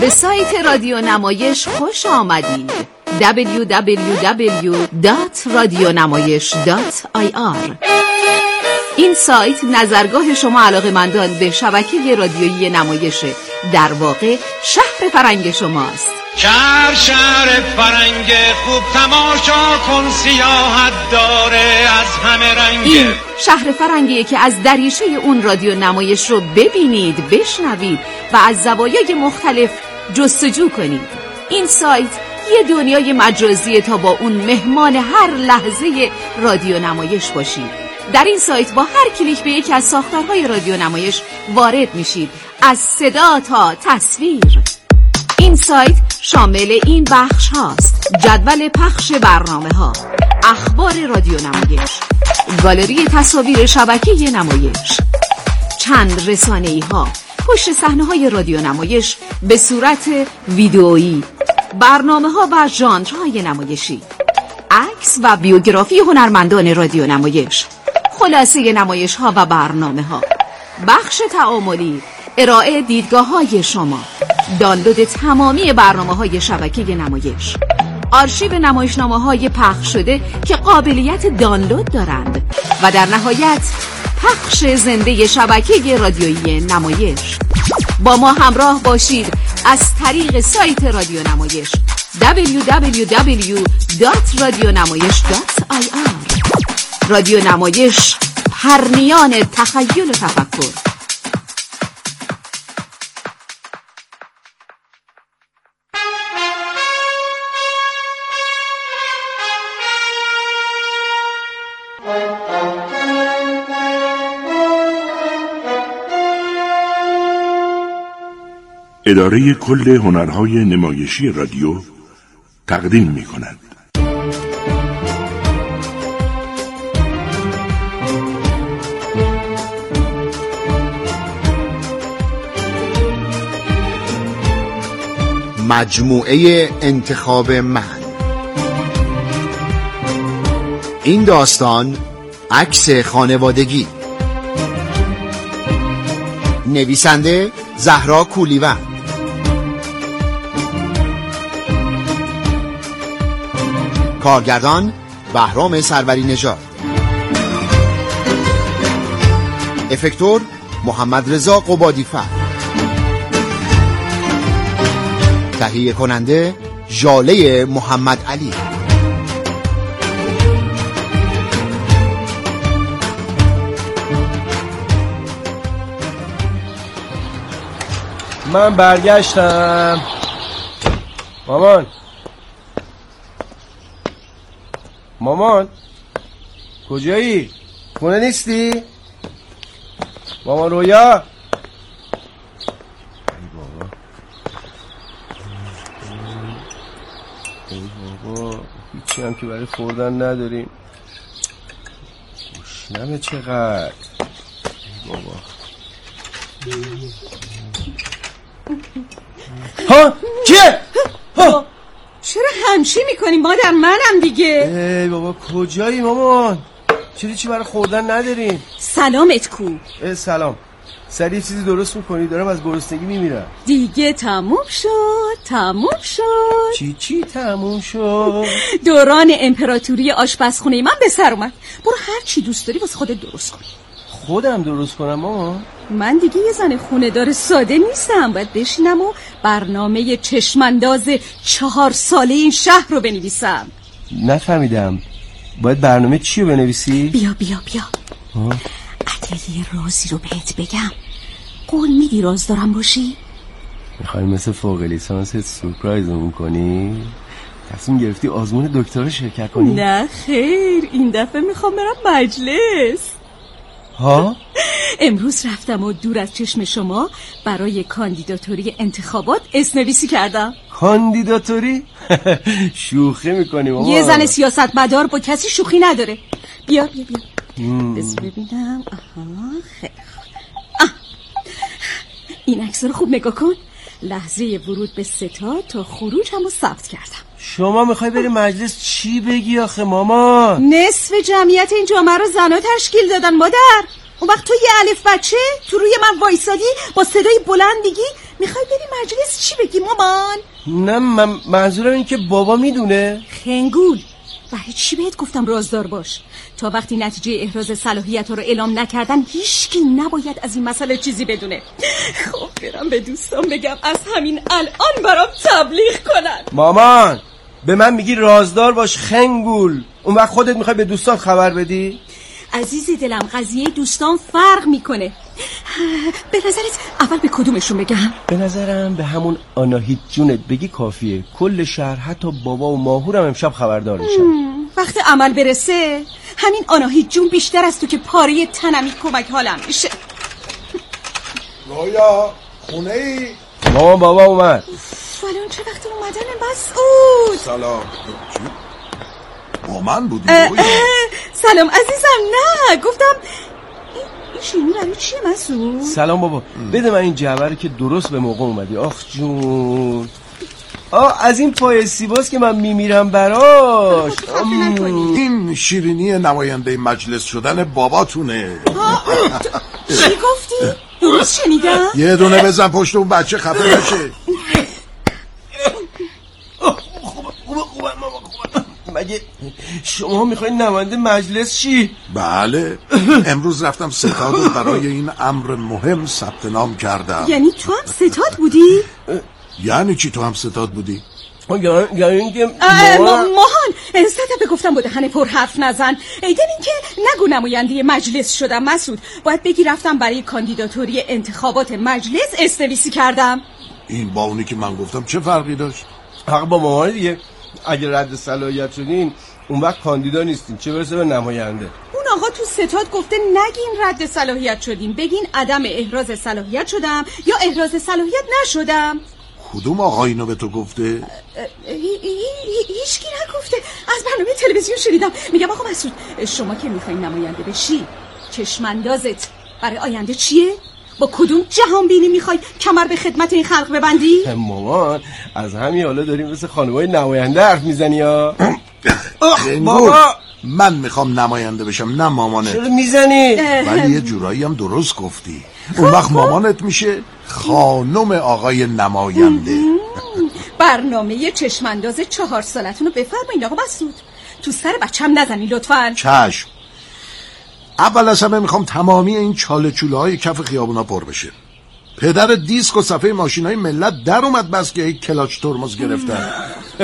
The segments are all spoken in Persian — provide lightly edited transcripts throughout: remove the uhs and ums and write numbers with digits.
به سایت رادیو نمایش خوش آمدید. www.radionamayish.ir. این سایت نظرگاه شما علاقه‌مندان به شبکه رادیویی نمایشه، در واقع شهر فرنگ شماست. شهر فرنگ خوب تماشا کن، سیاحت داره از همه رنگ. این شهر فرنگیه که از دریچه اون رادیو نمایش رو ببینید، بشنوید و از زوایای مختلف جستجو کنید. این سایت یه دنیای مجازیه تا با اون مهمان هر لحظه رادیو نمایش باشید. در این سایت با هر کلیک به یکی از ساختارهای رادیو نمایش وارد میشید، از صدا تا تصویر. این سایت شامل این بخش هاست: جدول پخش برنامه ها، اخبار رادیو نمایش، گالری تصاویر شبکه نمایش، چند رسانه‌ای ها، پشت صحنه های رادیو نمایش به صورت ویدئویی، برنامه ها و ژانرهای نمایشی، عکس و بیوگرافی هنرمندان رادیو نمایش، خلاصه نمایش ها و برنامه ها، بخش تعاملی، ارائه دیدگاه های شما، دانلود تمامی برنامه های شبکه نمایش، آرشیو نمایشنامه های پخش شده که قابلیت دانلود دارند و در نهایت پخش زنده شبکه رادیویی نمایش. با ما همراه باشید از طریق سایت رادیو نمایش www.radionamayish.ir. رادیو نمایش، پرنیان تخیل و تفکر. اداره کل هنرهای نمایشی رادیو تقدیم می‌کند. مجموعه انتخاب من. این داستان عکس خانوادگی. نویسنده زهرا کولیوند. کارگردان بهرام سروری نژاد. افکتور محمد رضا قبادی فر. تهیه کننده ژاله محمد علی. من برگشتم. مامان کجایی؟ خونه نیستی؟ مامان رویا؟ ای بابا هیچی هم که برای خوردن نداریم. گشنمه چقدر. ای بابا ها کیه؟ ها چرا همچی میکنی مادر؟ منم دیگه. ای بابا کجایی مامان؟ چی برای خوردن نداریم؟ سلامت کو؟ سلام. سریع چیزی درست میکنی؟ دارم از گرسنگی میمیرم. دیگه تموم شد. چی تموم شد؟ دوران امپراتوری آشپزخونه من به سر اومد. برو هر چی دوست داری واسه خودت درست کن. خودم درست کنم مامان؟ من دیگه یه زن خونه دار ساده نیستم. باید بشینم و برنامه چشمانداز 4 ساله این شهر رو بنویسم. نفهمیدم. باید برنامه چی رو بنویسی؟ بیا اگه یه رازی رو بهت بگم قول میدی راز دارم باشی؟ میخوای مثل فوق لیسانس سورپرایزمون کنی؟ تصمیم گرفتی آزمون دکترا شرکت کنی؟ نه خیر، این دفعه میخوام برم مجلس. ها؟ امروز رفتم و دور از چشم شما برای کاندیداتوری انتخابات اسم‌نویسی کردم. کاندیداتوری؟ شوخی میکنی مامان؟ یه زن سیاستمدار با کسی شوخی نداره. بیا بس ببینم. خیلی خوب. این عکس رو خوب نگاه کن. لحظه ورود به ستاد تا خروج هم رو ثبت کردم. شما میخوای بری مجلس چی بگی آخه مامان؟ نصف جمعیت این جامعه رو زنا تشکیل دادن مادر. اون وقت تو یه الف بچه تو روی من وایسادی با صدای بلند میگی میخوای بری مجلس چی بگی مامان؟ نه من منظورم این که بابا میدونه. خنگول، برای چی بهت گفتم رازدار باش؟ تا وقتی نتیجه احراز صلاحیت رو اعلام نکردن هیچکی نباید از این مسئله چیزی بدونه. خب برم به دوستان بگم از همین الان برام تبلیغ کنن. مامان به من میگی رازدار باش خنگول، اون وقت خودت میخوای به دوستان خبر بدی؟ عزیزی دلم قضیه دوستان فرق میکنه. به نظرت اول به کدومشون بگم؟ به نظرم به همون آناهیت جونت بگی کافیه. کل شهر حتی بابا و ماهورم امشب خبردار میشن. وقت عمل برسه همین آناهیت جون بیشتر از تو که پاره تنمی کمک حالم میشه. رویا خونه ای؟ مامان بابا اومد. فلان چه وقت اومدن مسعود؟ سلام. با من بودی رویا؟ سلام عزیزم. نه گفتم این شیرینی برای چیه مسعود؟ سلام بابا. بده من این جعبه که درست به موقع اومدی. آخ جون. از این پای سیباست که من میمیرم براش. این شیرینی نماینده مجلس شدن باباتونه. چی گفتی؟ درست شنیدم؟ یه دونه بزن پشت اون بچه خفه نشه. خوبه ماما خوبه. مگه شما میخواین نماینده مجلس چی؟ بله امروز رفتم ستاد و برای این امر مهم ثبت نام کردم. یعنی تو هم ستاد بودی؟ یعنی چی تو هم ستاد بودی؟ یعنی اینکه ماهان صدفه گفتم با دهن پر حرف نزن. ایدن اینکه نگو نماینده مجلس شدم مسعود. باید بگی رفتم برای کاندیداتوری انتخابات مجلس استویسی کردم. این با اونی که من گفتم چه فرقی داشت؟ حق با مامان دیگه. اگه رد صلاحیت شدین اون وقت کاندیدا نیستین، چه برسه به نماینده. اون آقا تو ستاد گفته نگین رد صلاحیت شدیم، بگین عدم احراز صلاحیت شدم یا احراز صلاحیت نشدم. کدوم آقا اینو به تو گفته؟ هیچکی نگفته. از برنامه تلویزیون شنیدم. میگم آقا مسعود شما که میخوای نماینده بشی چشماندازت برای آینده چیه؟ با کدوم جهان بینی میخوای کمر به خدمت این خلق ببندی؟ مامان از همین حالا داریم مثل خانمای نماینده حرف میزنی ها. بابا من میخوام نماینده بشم نه مامانت. چرا میزنی؟ ولی یه جورایی هم درست گفتی. اون وقت مامانت میشه خانم آقای نماینده. برنامه چشمانداز 4 سالتون رو بفرمایید آقا مسعود. تو سر بچم نزنی لطفاً. چشم. اول از همه میخوام تمامی این چاله چوله های کف خیابونا پر بشه. پدر دیسک و صفحه ماشین های ملت در اومد بس که یک کلاچ ترمز گرفتن.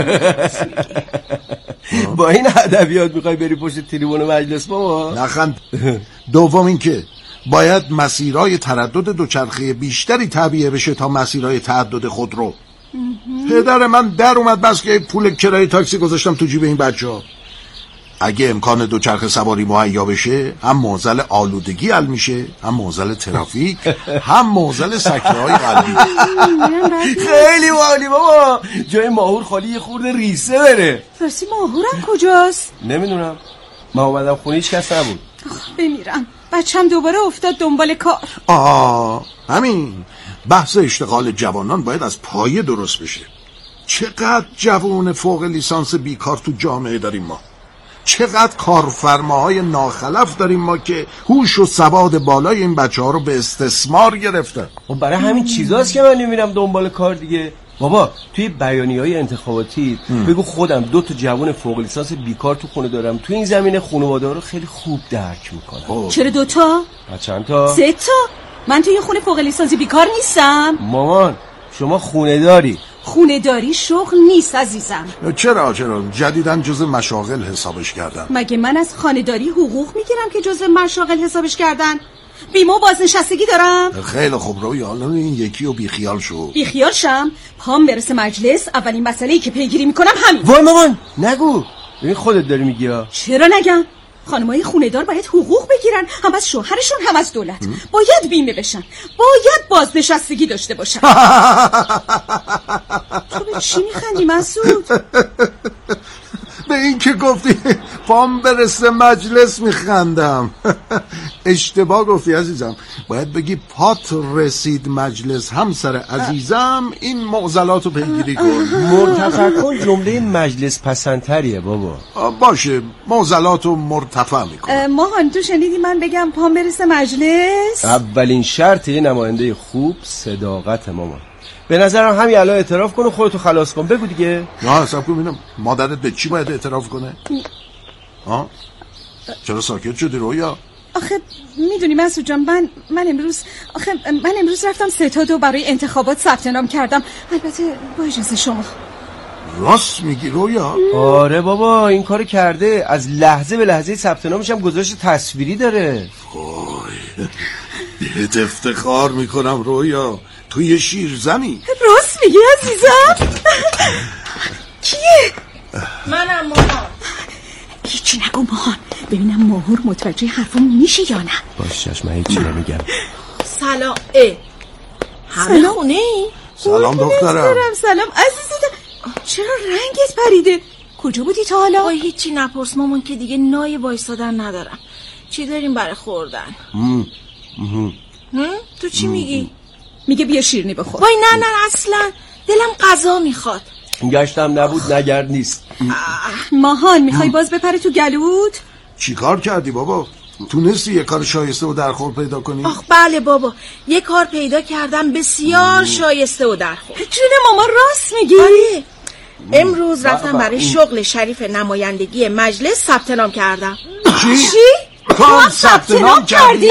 با این ادبیات میخوای بری پشت تریبون مجلس بابا؟ نخند. دوم این که باید مسیرهای تردد دوچرخه بیشتری تعبیه بشه تا مسیرهای تعدد خودرو. پدر من در اومد بس که پول کرایه تاکسی گذاشتم تو جیب این بچه‌ها. اگه امکان دوچرخه سواری مهیا بشه هم معضل آلودگی حل میشه، هم معضل ترافیک، هم معضل سکته‌های قلبی. خیلی عالی بابا. جای ماهور خالی یه خورده ریسه بره. راستی ماهورم کجاست؟ نمیدونم. من اومدم خونه هیچ کس نبود. بمیرم. بچم دوباره افتاد دنبال کار. همین بحث اشتغال جوانان باید از پایه درست بشه. چقدر جوان فوق لیسانس بیکار تو جامعه داریم ما. چقدر کارفرماهای ناخلف داریم ما که هوش و سواد بالای این بچه‌ها رو به استثمار گرفتن. برای همین چیزاست که من نمیرم دنبال کار دیگه. بابا توی بیانیه‌های انتخاباتی بگو خودم 2 جوان فوق لیسانس بیکار تو خونه دارم، تو این زمینه خانواده رو خیلی خوب درک میکنم. چرا 2 تا؟ چند تا؟ 3 تا. من توی خونه فوق لیسانس بیکار نیستم. مامان شما خونه داری. خونه داری شغل نیست عزیزم. چرا جدیداً جز مشاغل حسابش کردن. مگه من از خانه‌داری حقوق میگیرم که جز مشاغل حسابش کردن؟ بیمه بازنشستگی دارم. خیلی خوب روی حالا این یکی رو بیخیال شو. بیخیال شم؟ پام برسه مجلس اولین مسئله‌ای که پیگیری میکنم همین. وای مامان نگو. ببین خودت داری میگی ها. چرا نگم؟ خانمای خونه‌دار باید حقوق بگیرن، هم از شوهرشون هم از دولت. باید بیمه بشن، باید بازنشستگی داشته باشن. تو به چی میخندی مسعود؟ به این که گفتی پام برسه مجلس میخندم. اشتباه گفتی عزیزم. باید بگی پات رسید مجلس همسر عزیزم. این معضلاتو پیگیری کن. مرتفع کن جمله مجلس پسندتریه بابا. باشه معضلاتو مرتفع میکن. ماهان تو شنیدی من بگم پام برسه مجلس؟ اولین شرط یه نماینده خوب صداقت مامان. به نظرم همین الان اعتراف کن و خودتو خلاص کن. بگو دیگه. نه حساب کن ببینم مادرت به چی باید اعتراف کنه؟ ها؟ چرا ساکت شدی رویا؟ آخه میدونی مسعود جان من امروز رفتم ستادو برای انتخابات ثبت نام کردم، البته با اجازه شما. راست میگی رویا؟ آره بابا این کارو کرده، از لحظه به لحظه ثبت نامش هم گزارش تصویری داره. وای بهت افتخار میکنم رویا، تو یه شیرزنی. راست میگی عزیزم؟ کیه؟ منم مامان. هیچی نگو ماهان، ببینم ماهور متوجه حرفم میشه یا نه. باش چشم، من هیچی نمیگم. سلام. همه خونه ای؟ سلام دخترم. سلام عزیزم. چرا رنگت پریده؟ کجا بودی تا حالا؟ وای هیچی نپرس مامان که دیگه نای وایسادن ندارم. چی داریم برای خوردن؟ تو چی میگی؟ میگه بیا شیرینی بخور. وای نه اصلا دلم غذا میخواد. گشتم نبود نگرد نیست. ماهان میخوای باز بپره تو گلوت؟ چی کار کردی بابا؟ تونستی یه کار شایسته و درخور پیدا کنی؟ آخ بله بابا، یه کار پیدا کردم بسیار شایسته و درخور. جون مامان راست میگی؟ آره. امروز رفتم برای شغل شریف نمایندگی مجلس ثبت نام کردم. چی؟ تو هم ثبت نام کردی؟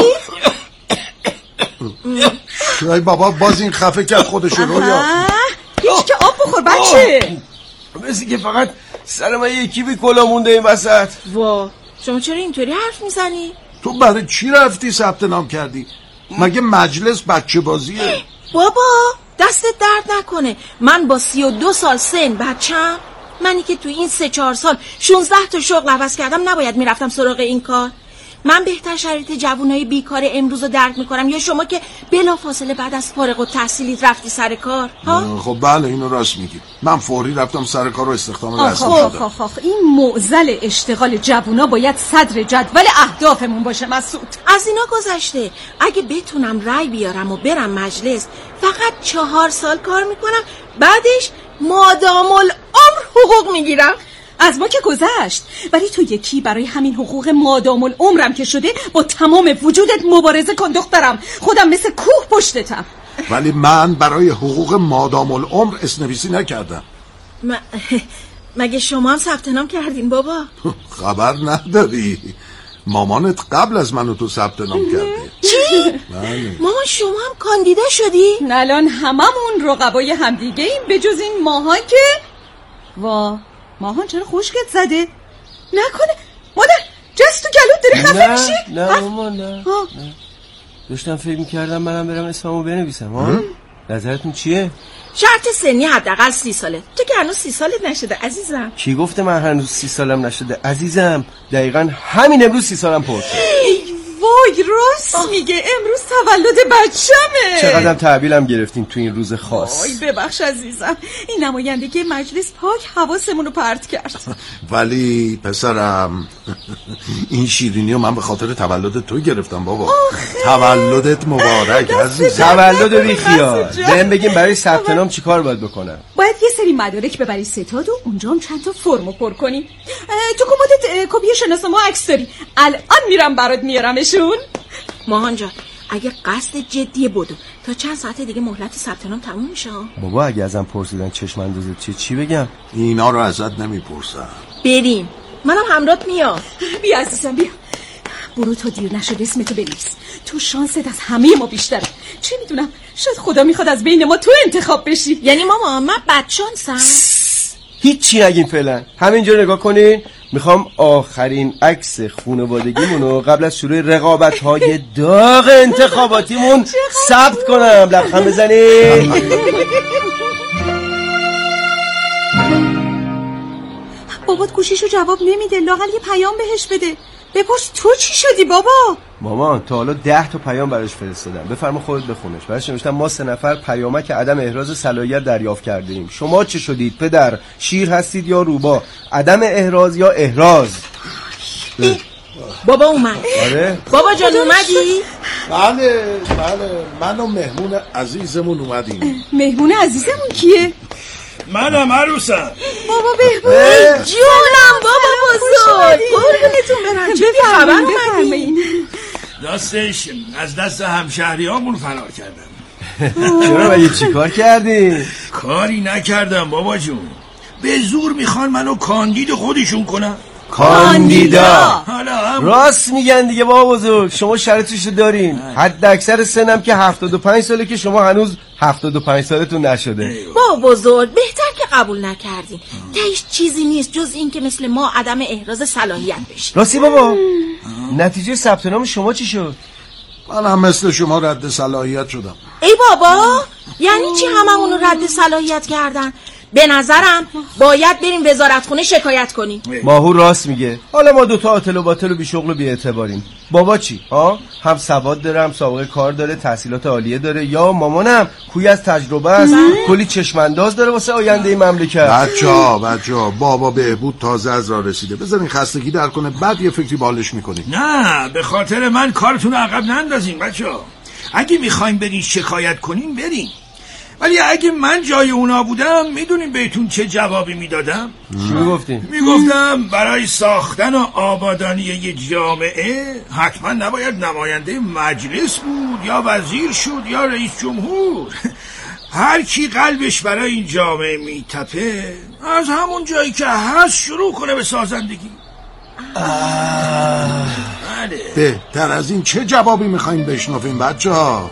شای بابا باز این خفه کرد خودشو رویا. هیچ که آب بخور بچه. مثل که فقط سر من یکی بی کلا مونده این وسط. وا شما چرا اینطوری حرف میزنی؟ تو برای چی رفتی ثبت نام کردی؟ مگه مجلس بچه بازیه؟ بابا دستت درد نکنه، من با 32 سال سن بچم، منی که تو این 3-4 سال 16 تا شغل عوض کردم نباید میرفتم سراغ این کار؟ من بهتر شرایط جوانای بیکار امروز رو درک میکنم یا شما که بلافاصله بعد از فارغ التحصیلیت رفتی سر کار؟ ها؟ خب بله اینو راست میگی، من فوری رفتم سر کار و استخدام رسمی شدم. آخ این معضل اشتغال جوونا باید صدر جدول اهدافمون باشه مسعود. از اینا گذشته، اگه بتونم رای بیارم و برم مجلس فقط 4 سال کار میکنم، بعدش مادام العمر حقوق میگیرم. از ما که گذشت، ولی تو یکی برای همین حقوق مادام العمرم که شده با تمام وجودت مبارزه کن دخترم، خودم مثل کوه پشتتم. ولی من برای حقوق مادام العمر اسنویسی نکردم. مگه شما هم ثبت نام کردین بابا؟ خبر نداری؟ مامانت قبل از من و تو ثبت نام کرده. چی؟ بله. مامان شما هم کاندیدا شدی؟ الان هممون رقبای همدیگه ایم به جز این ماهان که ماهان چرا خشکت زده؟ نکنه مادر جست تو گلوت داره خفه میشی؟ نه مامان نه. داشتم فکر میکردم منم برم اسممو بنویسم. نظرتون چیه؟ شرط سنی حداقل 30 ساله. تو که هنوز 30 سالت نشده عزیزم. کی گفته من هنوز 30 سالم نشده عزیزم؟ دقیقاً همین امروز 30 سالم پر شد. وای راست میگه، امروز تولد بچمه. چقدر تحویلم گرفتین تو این روز خاص. وای ببخش عزیزم، این نمایندگی مجلس پاک حواسمون رو پرت کرد. ولی پسرم این شیرینیو من به خاطر تولد تو گرفتم بابا. تولدت مبارک عزیزم. تولد بی خیال. بهم بگیم برای ثبت نام چیکار باید بکنم؟ باید یه سری مدارک ببری ستاد و اونجا هم چند تا فرمو پر کنی. تو کمدت کپی شناسنامه عکس داری، الان میرم برات میارمشون. ماهان جان اگه قصد جدیه بدو، تا چند ساعت دیگه مهلت ثبت نام تموم میشه. بابا اگه ازم پرسیدن چشم اندازت چی بگم؟ اینا رو ازت نمیپرسم. بریم، منم همراهت میام. بیا عزیزم بیا، برو تا دیر نشد اسمتو بنویس. تو شانست از همه ما بیشتره. چه میدونم شاید خدا میخواد از بین ما تو انتخاب بشی. یعنی ماما من بدشانسم؟ هیچی نگیم فعلا، همینجا نگاه کنین. میخوام آخرین عکس خانوادگیمونو قبل از شروع رقابت‌های داغ انتخاباتیمون ثبت کنم. لبخند بزنید. بابات گوشیشو جواب نمیده، لااقل یه پیام بهش بده. بپرس تو چی شدی بابا؟ مامان تا حالا 10 تا پیام براش فرستادم، بفرما خودت بخونش. براش نوشتم ما 3 نفر پیامک عدم احراز صلاحیت دریافت کردیم. شما چه شدید پدر؟ شیر هستید یا روبا؟ عدم احراز یا احراز؟ بابا اومد. آره بابا جان اومدی؟ بله من و مهمون عزیزمون اومدیم. مهمون عزیزمون کیه؟ منم عروسم. بابا بهبود جونم بابا بزرگ، قربونتون برم. چه خبر اومدین؟ راستش از دست همشهریامون فرار کردم. چرا مگه چی کار کردی؟ کاری نکردم بابا جون. به زور میخوان منو کاندید خودشون کنن. کاندیدا حالا راست میگن دیگه بابا بزرگ. شما شرطشو دارین. حد اکثر سنم که 75 ساله که شما هنوز 75 سالتون نشده. بابا بزرگ بهتر که قبول نکردین. تهش چیزی نیست جز این که مثل ما عدم احراز صلاحیت بشین. راستی بابا نتیجه ثبت نام شما چی شد؟ من هم مثل شما رد صلاحیت شدم. ای بابا یعنی چی هممون رو رد صلاحیت کردن؟ به نظرم باید بریم وزارتخونه شکایت کنیم. ماهور راست میگه. حالا ما دوتا عاطل و باطل و بی شغل و بی اعتباریم. بابا چی؟ هم سواد داره، هم سابقه کار داره، تحصیلات عالیه داره. یا مامانم کوی از تجربه است، کلی چشم انداز داره واسه آینده این مملکت. بچه‌ها بابا بهبود تازه از راه رسیده. بذارین خستگی در کنه بعد یه فکری بالش میکنیم. نه به خاطر من کارتون عقب نندازین بچه‌ها. اگه میخواین برین شکایت کنین برین. ولی اگه من جای اونا بودم میدونین بهتون چه جوابی میدادم؟ چی میگفتین؟ میگفتم برای ساختن و آبادانی یه جامعه حتما نباید نماینده مجلس بود یا وزیر شد یا رئیس جمهور. هر کی قلبش برای این جامعه میتپه از همون جایی که هست شروع کنه به سازندگی. بهتر از این چه جوابی میخواین بشنویم بچه‌ها؟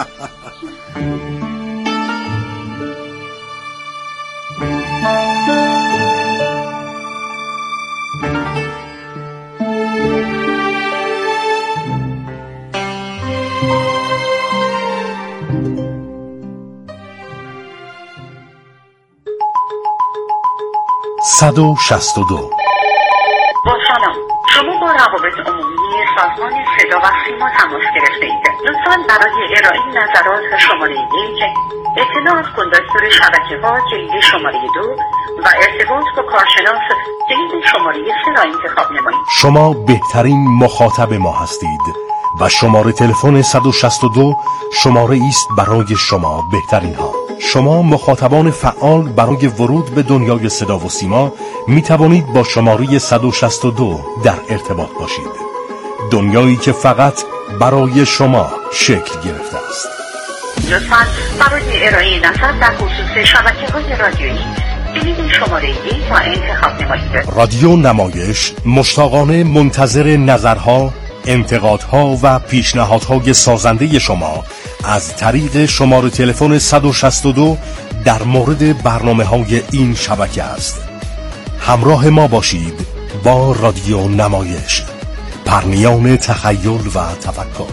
با سلام، شما با روابط عمومی سازمان صدا و سیما تماس گرفته اید. لطفاً برای ارائه نظرات شماره 1 اطلاع از کندکتور شبکه‌ها جلد شماره 2 و ارتباط با کارشناس جلد شماره 3 را انتخاب نمایید. شما بهترین مخاطب ما هستید و شماره تلفن 162 شماره است برای شما بهترین ها. شما مخاطبان فعال برای ورود به دنیای صدا و سیما می توانید با شماره 162 در ارتباط باشید. دنیایی که فقط برای شما شکل گرفته است. لطفاً برای ارائه نظر در خصوص شبکه‌های رادیویی جلد شماره 1 را انتخاب نمایید. رادیو نمایش مشتاقانه منتظر نظرها، انتقادها و پیشنهادهای سازنده شما از طریق شماره تلفن 162 در مورد برنامه‌های این شبکه است. همراه ما باشید با رادیو نمایش، پرنیان تخیل و تفکر.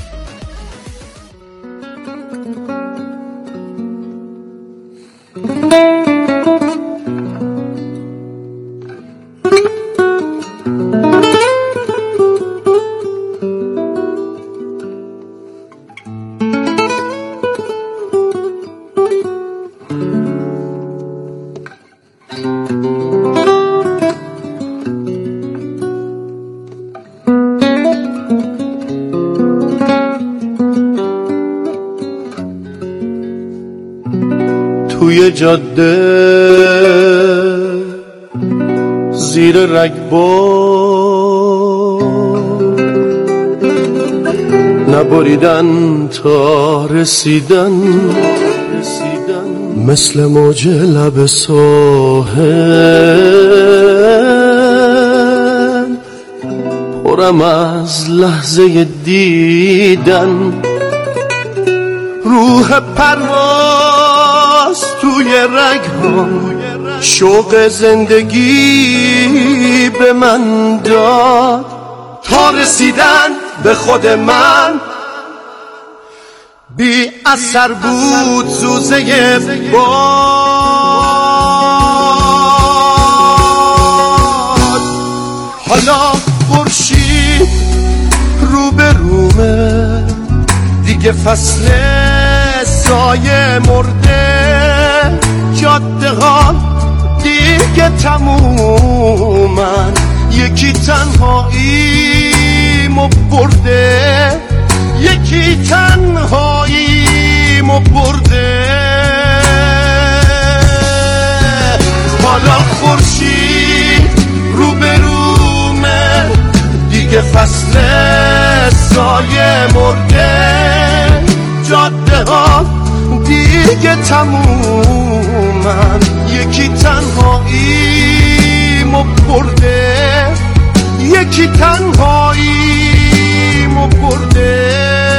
توی جاده زیر رگبار نبریدن تا رسیدن مثل موج لب ساحل پرم از لحظه دیدن روح پرواز توی رگ‌هام شوق زندگی به من داد تا رسیدن به خود من بی اثر بود زوزه باد حالا خورشید رو به رومه دیگه فصل سایه مرده جاده ها دیگه تمومن یکی تنهاییمو برده یکی تنهاییمو برده حالا خورشید رو به رومه دیگه فصل سایه مرده جاده ها دیگه تمومن، یکی تنهاییمو برده، یکی تنهاییمو برده.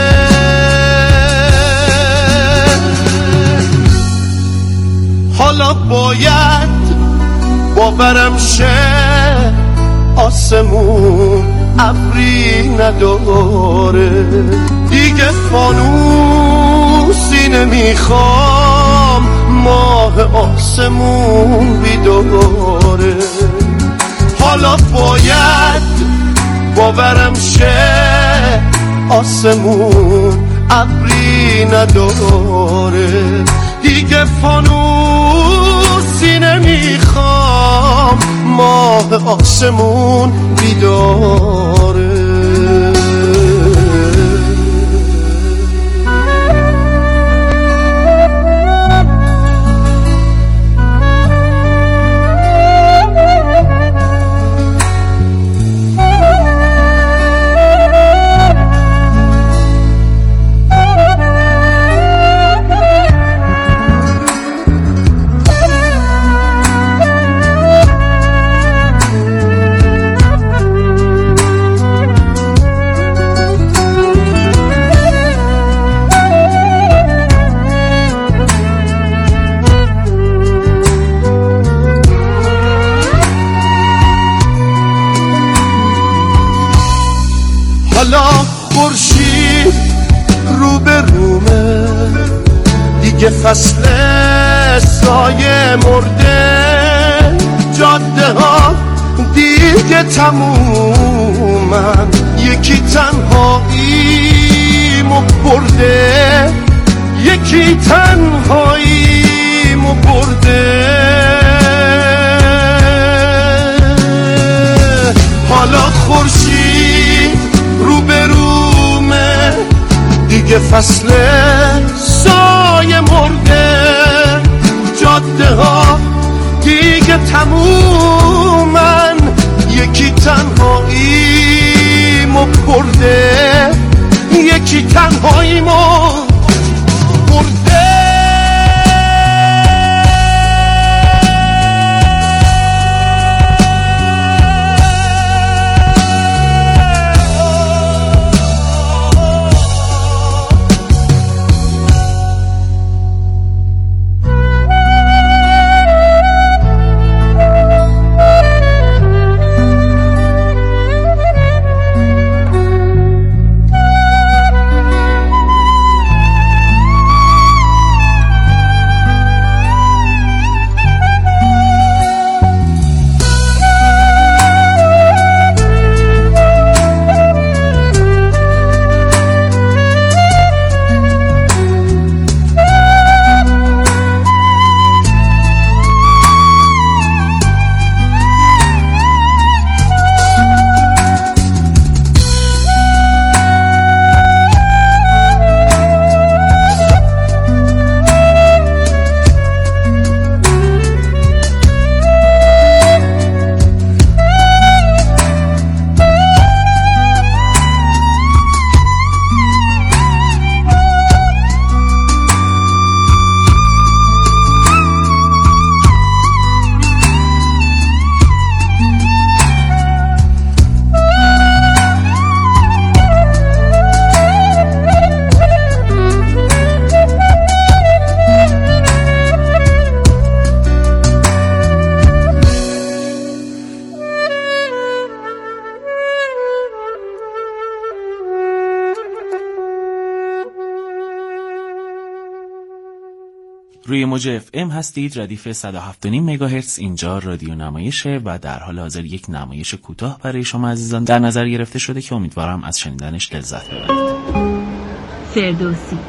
حالا باید باورم شه آسمون ابری نداره، دیگه فانوسی نمیخوام، ماه آسمون بیداره. حالا باید باورم شه آسمون ابری نداره، دیگه فانوسی نمیخوام، ماه آسمون بیداره. حالا خورشید رو به رومه، دیگه فصل سایه مرده، جاده ها دیگه تمومن، یکی تنهاییمو برده، یکی تنهاییمو برده. حالا خورشید رو به رومه، دیگه فصل سایه مرده، جاده ها دیگه تمومن، یکی تنهاییمو برده، یکی تنهاییمو برده. روی موج FM هستید، ردیف 107.5 مگاهرتز. اینجا رادیو نمایشه و در حال حاضر یک نمایش کوتاه برای شما عزیزان در نظر گرفته شده که امیدوارم از شنیدنش لذت ببرید. فردوسی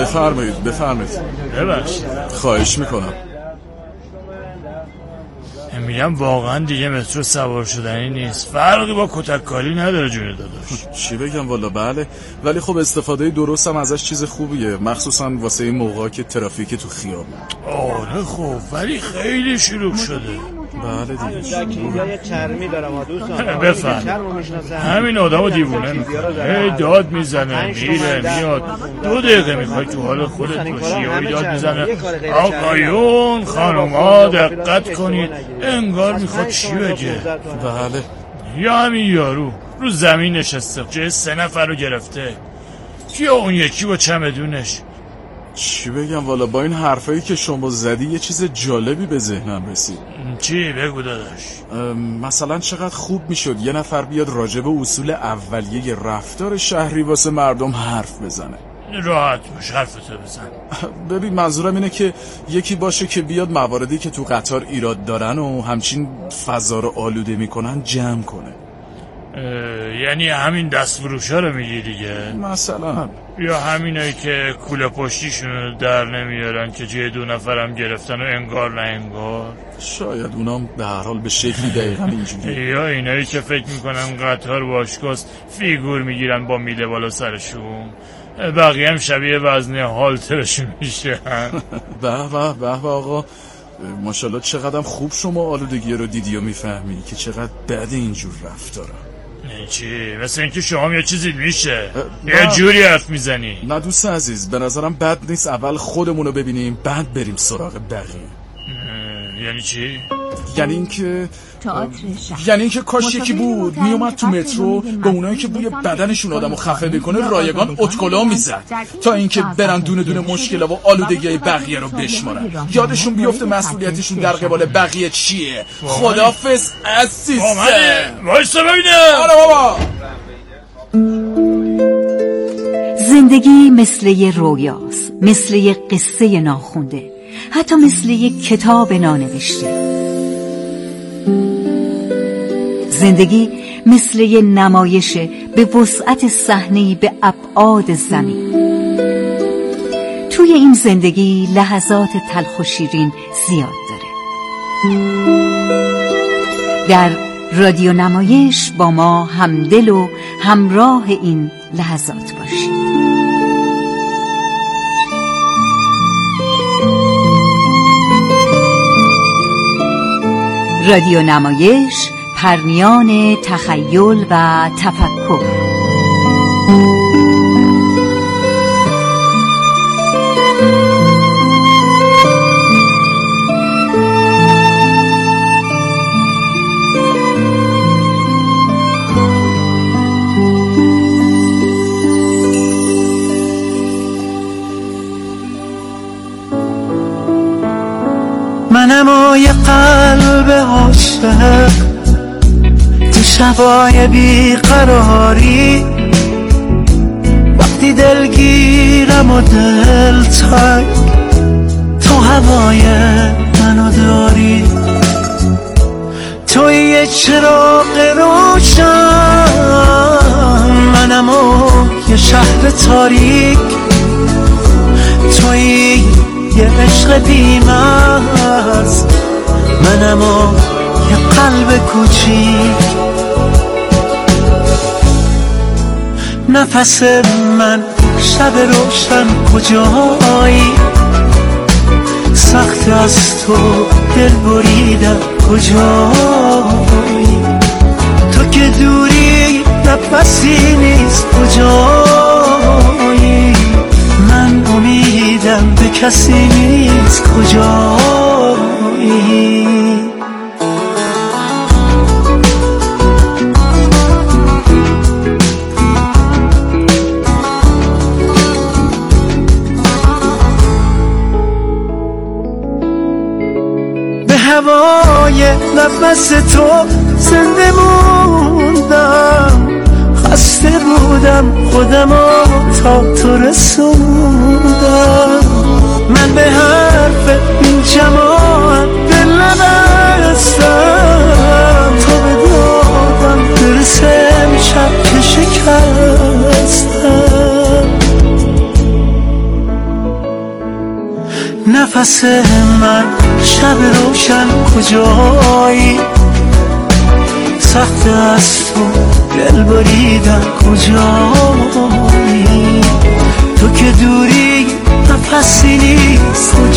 بفرمایید خواهش میکنم. میگم واقعا دیگه مترو سوار شدنی نیست، فرقی با کتککاری نداره جون داداش. چی بگم والا بله، ولی خب استفاده درست هم ازش چیز خوبیه، مخصوصا واسه این موقعا که ترافیک تو خیابون. آره خب ولی خیلی شلوغ شده. بله دیگه. یه چرمی دارم دوستان. بفهم. همین آدمو دیوونه میکنه. هی داد میزنه، میره میاد. 2 دقیقه میخوای تو حال خودت باشی یا داد میزنه. آقایون خانوما دقت کنید، انگار میخواد چی بگه. بله. یا همین یارو رو زمین نشسته جای 3 نفر رو گرفته، یا اون یکی با چمدونش. چی بگم والا، با این حرفایی که شما زدی یه چیز جالبی به ذهنم رسید. چی بگو داداش؟ مثلا چقدر خوب میشد یه نفر بیاد راجع به اصول اولیه رفتار شهری واسه مردم حرف بزنه. راحت باش حرفتو بزن. ببین منظورم اینه که یکی باشه که بیاد مواردی که تو قطار ایراد دارن و همچین فضا رو آلوده میکنن جمع کنه. یعنی همین دستفروشا رو میگی دیگه؟ مثلا یا همینایی که کوله پشتیشون در نمیارن که جای 2 نفرم گرفتن و انگار نه انگار. شاید اونام به هر حال به شکلی دقیقا اینجوری. یا اینایی که فکر میکنن قطار باشگاهست، فیگور میگیرن با میله بالا سرشون، بقیه هم شبیه وزنه هالترشون میشن. به آقا ماشاءالله چقدر خوب شما آلودگی رو دیدی و میفهمی که چقدر بد اینجور رفتارم. چی؟ مثل اینکه شما یه چیزی میشه یه جوری حرف میزنی. نه دوست عزیز، به نظرم بد نیست اول خودمونو ببینیم بعد بریم سراغ بقیه. یعنی چی؟ یعنی اینکه کاش یکی بود میومد تو مترو به اونایی که بوی بدنشون آدمو خفه بکنه رایگان اتکلا میزد تا اینکه برن دونه دونه مشکلا و آلودگیای بقیه رو بشمارن، یادشون بیفته مسئولیتشون در قبال بقیه چیه. خدافظ عزیزم. وایسا ببینم. آره بابا. زندگی مثل یه رویاست، مثل یه قصه ناخونده، حتی مثل یه کتاب نانوشته. زندگی مثل یه نمایش به وسعت صحنه‌ای به ابعاد زمین. توی این زندگی لحظات تلخ و شیرین زیاد داره. در رادیو نمایش با ما همدل و همراه این لحظات باشید. رادیو نمایش، پرمیان تخیل و تفکر. منم و یه قلب عاشق تو شبای بیقراری، وقتی دلگیرم و دل تنگ تو هوای منو داری. توی یه چراغ روشن، منم و یه شهر تاریک، توی یه عشق بی‌مرز، منم و یه قلب کوچیک. نفس من شب روشن کجایی، سخت از تو دل بریدم کجایی، تو که دوری نفسی نیست کجایی، من امیدم به کسی نیست کجایی. به هوای نفس تو زنده موندم، خسته بودم خودمو تا تو رسوندم. من به حرف این جماعت دل نبستم، تو به دادم برسه شب که شکستم. نفس من شب روشن کجایی؟ سخت از تو دل بریدن کجایی؟ تو که دوری نفسی نیست